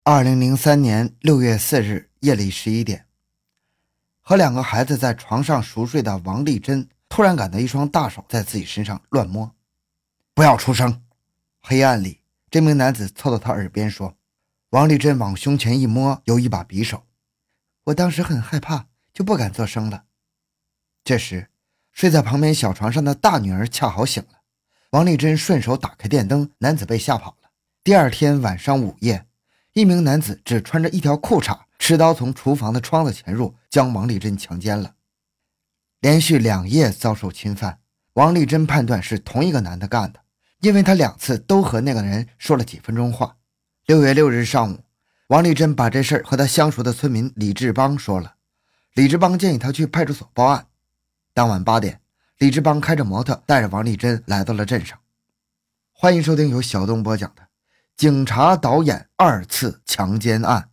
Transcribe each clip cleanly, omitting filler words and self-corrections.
2003年6月4日夜里11点，和两个孩子在床上熟睡的王丽珍突然感到一双大手在自己身上乱摸。不要出声！黑暗里，这名男子凑到他耳边说。王丽珍往胸前一摸，有一把匕首。我当时很害怕，就不敢作声了。这时，睡在旁边小床上的大女儿恰好醒了。王丽珍顺手打开电灯，男子被吓跑了。第二天晚上午夜，一名男子只穿着一条裤衩，持刀从厨房的窗子潜入，将王丽珍强奸了。连续2夜遭受侵犯，王丽珍判断是同一个男的干的，因为他2次都和那个人说了几分钟话。6月6日上午，王丽珍把这事和他相熟的村民李志邦说了。李志邦建议他去派出所报案。当晚8点，李志邦开着摩托带着王丽珍来到了镇上。欢迎收听由小东播讲的警察导演2次强奸案。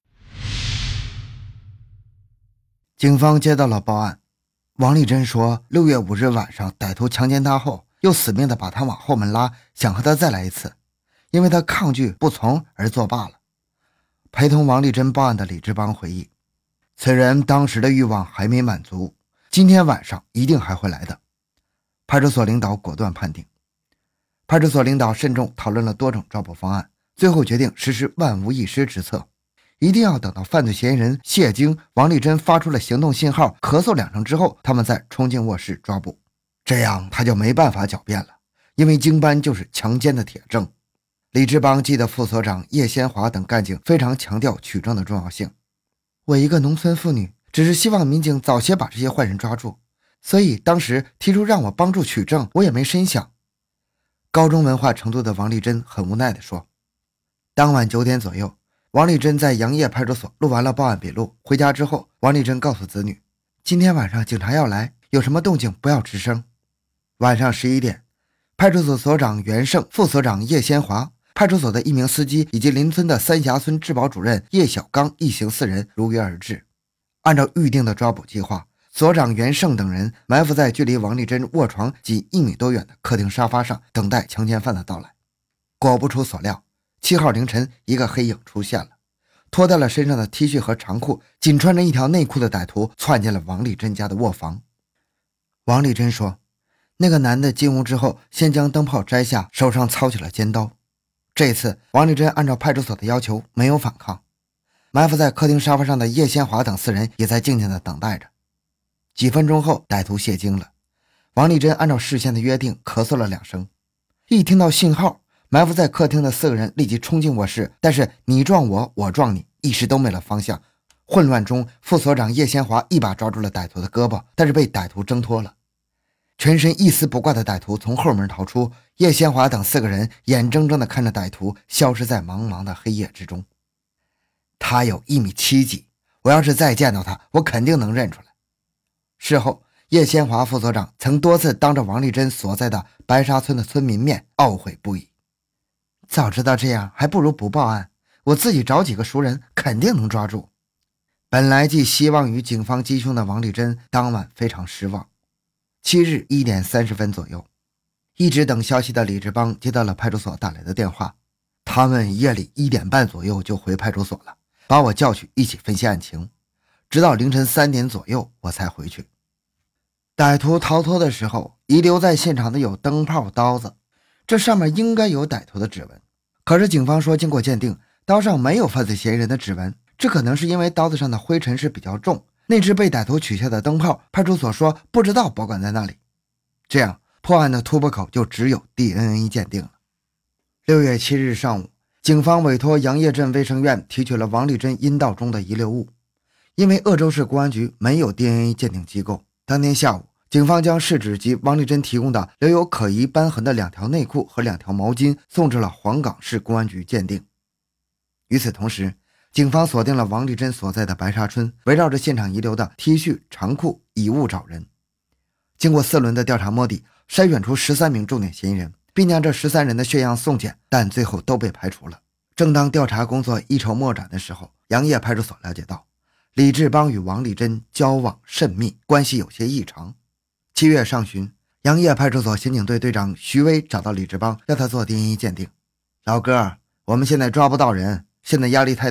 警方接到了报案，王丽珍说6月5日晚上歹徒强奸她后，又死命地把她往后门拉，想和她再来一次，因为她抗拒不从而作罢了。陪同王丽珍报案的李志邦回忆，此人当时的欲望还没满足，今天晚上一定还会来的。派出所领导果断判定。派出所领导慎重讨论了多种抓捕方案，最后决定实施万无一失之策，一定要等到犯罪嫌疑人谢京、王丽珍发出了行动信号，咳嗽2声之后，他们再冲进卧室抓捕。这样他就没办法狡辩了，因为经班就是强奸的铁证。李志邦记得副所长叶先华等干警非常强调取证的重要性。我一个农村妇女，只是希望民警早些把这些坏人抓住，所以当时提出让我帮助取证，我也没深想。高中文化程度的王丽珍很无奈地说。当晚9点左右，王丽珍在杨业派出所录完了报案笔录，回家之后，王丽珍告诉子女，今天晚上警察要来，有什么动静不要吱声。晚上11点，派出所所长袁胜、副所长叶先华、派出所的一名司机以及邻村的三峡村治保主任叶小刚一行4人如约而至。按照预定的抓捕计划，所长袁胜等人埋伏在距离王丽珍卧床仅1米多远的客厅沙发上，等待强奸犯的到来。果不出所料，7号凌晨，一个黑影出现了，脱掉了身上的 T 恤和长裤，仅穿着一条内裤的歹徒窜进了王丽珍家的卧房。王丽珍说，那个男的进屋之后，先将灯泡摘下，手上操起了尖刀。这次王丽珍按照派出所的要求没有反抗。埋伏在客厅沙发上的叶先华等4人也在静静地等待着。几分钟后，歹徒谢惊了。王丽珍按照事先的约定咳嗽了2声，一听到信号，埋伏在客厅的4个人立即冲进卧室，但是你撞我，我撞你，一时都没了方向。混乱中，副所长叶先华一把抓住了歹徒的胳膊，但是被歹徒挣脱了。全身一丝不挂的歹徒从后门逃出，叶先华等4个人眼睁睁地看着歹徒消失在茫茫的黑夜之中。他有1米7几，我要是再见到他，我肯定能认出来。事后，叶先华副所长曾多次当着王丽珍所在的白沙村的村民面懊悔不已。早知道这样，还不如不报案，我自己找几个熟人肯定能抓住。本来寄希望于警方缉凶的王丽珍当晚非常失望。7日1点30分左右，一直等消息的李志邦接到了派出所打来的电话，他们夜里1点半左右就回派出所了，把我叫去一起分析案情，直到凌晨3点左右我才回去。歹徒逃脱的时候，遗留在现场的有灯泡、刀子，这上面应该有歹徒的指纹。可是警方说，经过鉴定，刀上没有犯罪嫌疑人的指纹，这可能是因为刀子上的灰尘是比较重，那只被歹徒取下的灯泡，派出所说不知道保管在那里。这样破案的突破口就只有 DNA 鉴定了。6月7日上午，警方委托杨业镇卫生院提取了王丽珍阴道中的遗留物。因为鄂州市公安局没有 DNA 鉴定机构，当天下午，警方将试纸及王丽珍提供的留有可疑斑痕的2条内裤和2条毛巾送至了黄冈市公安局鉴定。与此同时，警方锁定了王丽珍所在的白沙村，围绕着现场遗留的 T 恤、长裤以物找人。经过4轮的调查摸底，筛选出13名重点嫌疑人，并将这13人的血样送检，但最后都被排除了。正当调查工作一筹莫展的时候，杨业派出所了解到李志邦与王丽珍交往甚密，关系有些异常。7月上旬，杨业派出所刑警队队长徐威找到李志邦，要他做 DNA 鉴定。老哥，我们现在抓不到人，现在压力太大，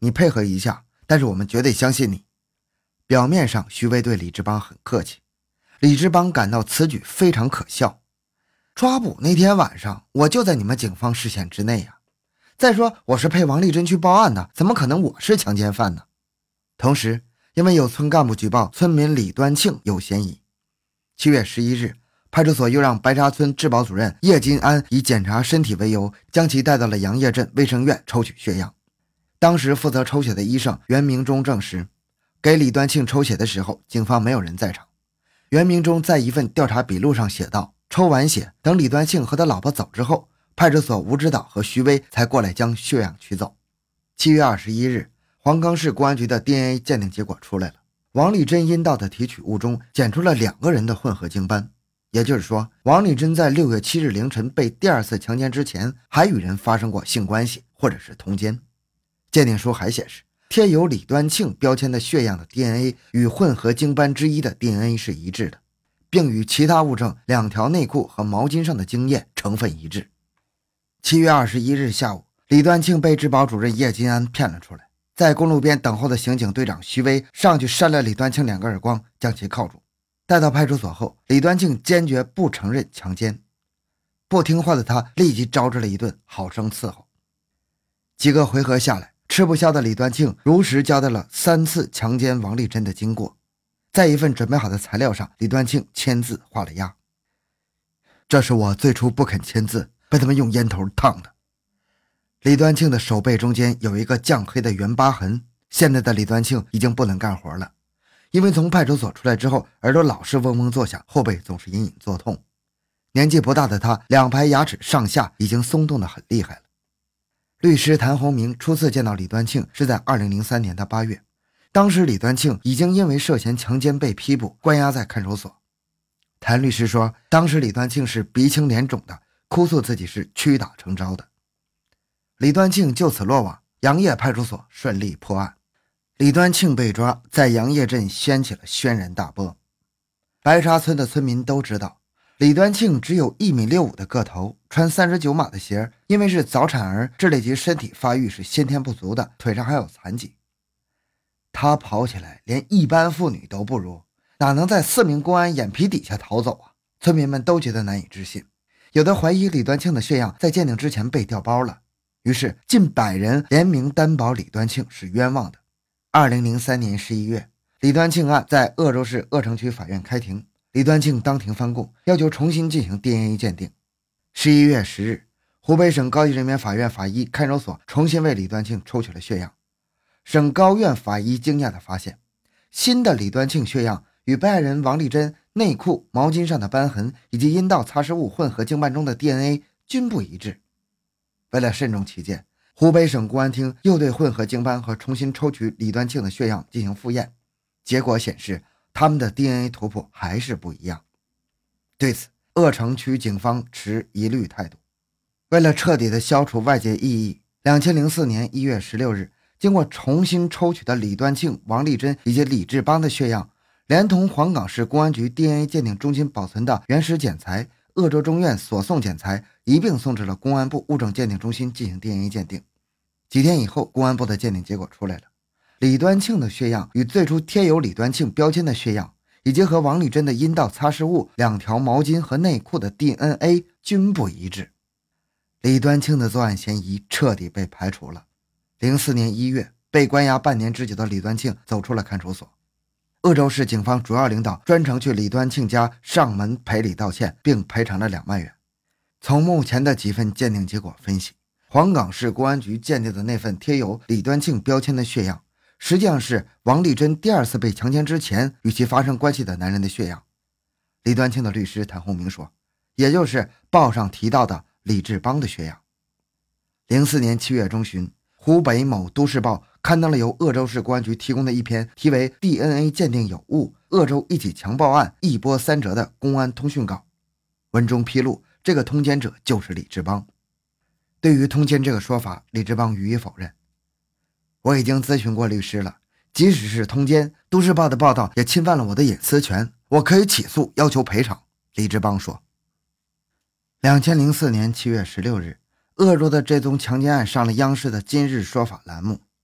你配合一下，但是我们绝对相信你。表面上徐威对李志邦很客气，李志邦感到此举非常可笑。抓捕那天晚上我就在你们警方视线之内啊，再说我是陪王丽珍去报案的，怎么可能我是强奸犯呢？同时因为有村干部举报村民李端庆有嫌疑，7月11日派出所又让白沙村治保主任叶金安以检查身体为由，将其带到了杨业镇卫生院抽取血样。当时负责抽血的医生袁明忠证实，给李端庆抽血的时候警方没有人在场。袁明忠在一份调查笔录上写道，抽完血，等李端庆和他老婆走之后，派出所吴指导和徐威才过来将血样取走。7月21日黄冈市公安局的 DNA 鉴定结果出来了，王丽珍阴道的提取物中检出了2个人的混合精斑，也就是说，王丽珍在6月7日凌晨被第2次强奸之前还与人发生过性关系或者是通奸。鉴定书还显示，贴有李端庆标签的血样的 DNA 与混合精斑之一的 DNA 是一致的，并与其他物证2条内裤和毛巾上的精液成分一致。7月21日下午，李端庆被治保主任叶金安骗了出来，在公路边等候的刑警队长徐威上去扇了李端庆2个耳光，将其铐住。带到派出所后，李端庆坚决不承认强奸，不听话的他立即招致了一顿好生伺候。几个回合下来，吃不消的李端庆如实交代了3次强奸王丽珍的经过。在一份准备好的材料上，李端庆签字画了押。这是我最初不肯签字，被他们用烟头烫的。李端庆的手背中间有一个酱黑的圆疤痕，现在的李端庆已经不能干活了，因为从派出所出来之后，耳朵老是嗡嗡作响，后背总是隐隐作痛。年纪不大的他2排牙齿上下已经松动得很厉害了。律师谭洪明初次见到李端庆是在2003年的8月，当时李端庆已经因为涉嫌强奸被批捕，关押在看守所。谭律师说，当时李端庆是鼻青脸肿的，哭诉自己是屈打成招的。李端庆就此落网，杨业派出所顺利破案。李端庆被抓，在杨业镇掀起了轩然大波。白沙村的村民都知道，李端庆只有1.65米的个头，穿39码的鞋，因为是早产儿，智力及身体发育是先天不足的，腿上还有残疾。他跑起来连一般妇女都不如，哪能在4名公安眼皮底下逃走啊？村民们都觉得难以置信，有的怀疑李端庆的血样在鉴定之前被调包了，于是近100人联名担保李端庆是冤枉的。2003年11月，李端庆案在鄂州市鄂城区法院开庭，李端庆当庭翻供，要求重新进行 DNA 鉴定。11月10日，湖北省高级人民法院法医看守所重新为李端庆抽取了血样。省高院法医惊讶地发现，新的李端庆血样与被害人王丽珍内裤、毛巾上的斑痕以及阴道擦拭物混合精斑中的 DNA 均不一致。为了慎重起见，湖北省公安厅又对混合精斑和重新抽取李端庆的血样进行复验，结果显示他们的 DNA 图谱还是不一样。对此，鄂城区警方持疑虑态度。为了彻底地消除外界异议，2004年1月16日，经过重新抽取的李端庆、王丽珍以及李志邦的血样，连同黄冈市公安局 DNA 鉴定中心保存的原始检材、鄂州中院所送检材一并送至了公安部物证鉴定中心进行 DNA 鉴定。几天以后，公安部的鉴定结果出来了，李端庆的血样与最初贴有李端庆标签的血样，以及和王丽珍的阴道擦拭物、2条毛巾和内裤的 DNA 均不一致。李端庆的作案嫌疑彻底被排除了。04年1月，被关押半年之久的李端庆走出了看守所。鄂州市警方主要领导专程去李端庆家上门赔礼道歉，并赔偿了2万元。从目前的几份鉴定结果分析，黄冈市公安局鉴定的那份贴有李端庆标签的血样，实际上是王丽珍第2次被强奸之前与其发生关系的男人的血样。李端庆的律师谭洪明说，也就是报上提到的李志邦的血样。04年7月中旬，湖北某都市报刊登了由鄂州市公安局提供的一篇题为 DNA 鉴定有误，鄂州一起强暴案一波3折的公安通讯稿。文中披露，这个通奸者就是李志邦。对于通奸这个说法，李志邦予以否认。我已经咨询过律师了，即使是通奸，都市报的报道也侵犯了我的隐私权，我可以起诉要求赔偿。李志邦说。2004年7月16日，鄂州的这宗强奸案上了央视的今日说法栏目。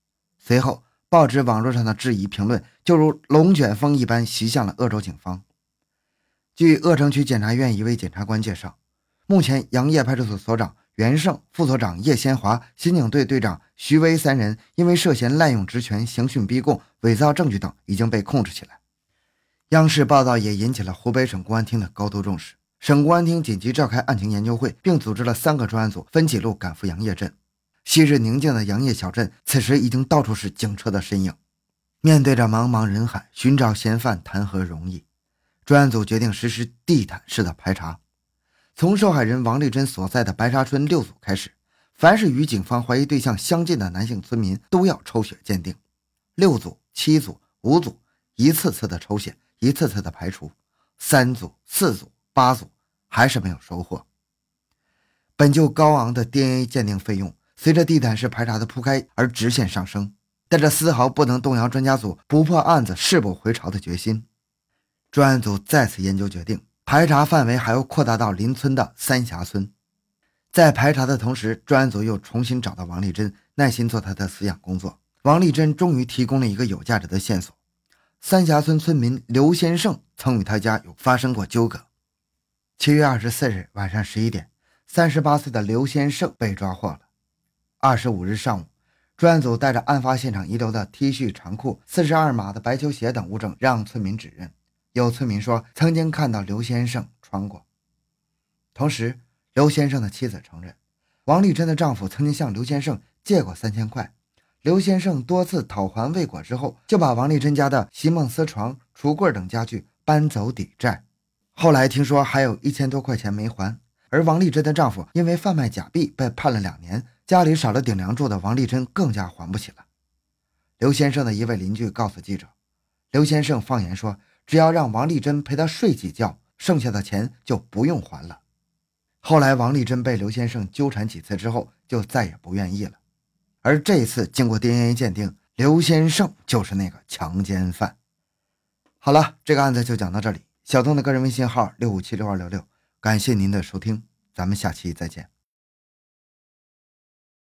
随后报纸网络上的质疑评论就如龙卷风一般袭向了鄂州警方。据鄂城区检察院一位检察官介绍，目前杨业派出所所长袁胜、副所长叶先华、刑警队队长徐威3人因为涉嫌滥用职权、刑讯逼供、伪造证据等已经被控制起来。央视报道也引起了湖北省公安厅的高度重视，省公安厅紧急召开案情研究会，并组织了3个专案组分几路赶赴杨业镇。昔日宁静的杨业小镇此时已经到处是警车的身影。面对着茫茫人海，寻找嫌犯谈何容易。专案组决定实施地毯式的排查，从受害人王丽珍所在的白沙村6组开始，凡是与警方怀疑对象相近的男性村民都要抽血鉴定。6组、7组、5组，一次次的抽血，一次次的排除，3组、4组、8组，还是没有收获。本就高昂的 DNA 鉴定费用，随着地毯式排查的铺开而直线上升，但这丝毫不能动摇专家组不破案子誓不回朝的决心。专案组再次研究决定，排查范围还要扩大到邻村的三峡村。在排查的同时，专案组又重新找到王丽珍，耐心做她的思想工作。王丽珍终于提供了一个有价值的线索，三峡村村民刘先胜曾与他家有发生过纠葛。7月24日晚上11点，38岁的刘先胜被抓获了。25日上午，专案组带着案发现场遗留的 T 恤、长裤、42码的白球鞋等物证让村民指认。有村民说曾经看到刘先胜穿过。同时，刘先生的妻子承认，王丽珍的丈夫曾经向刘先生借过3000块，刘先生多次讨还未果之后，就把王丽珍家的席梦思床、橱柜等家具搬走抵债。后来听说还有1000多块钱没还，而王丽珍的丈夫因为贩卖假币被判了2年，家里少了顶梁柱的王丽珍更加还不起了。刘先生的一位邻居告诉记者，刘先生放言说，只要让王丽珍陪他睡几觉，剩下的钱就不用还了。后来王丽珍被刘先生纠缠几次之后，就再也不愿意了。而这一次经过 DNA 鉴定，刘先胜就是那个强奸犯。好了，这个案子就讲到这里。小东的个人微信号6576266，感谢您的收听，咱们下期再见。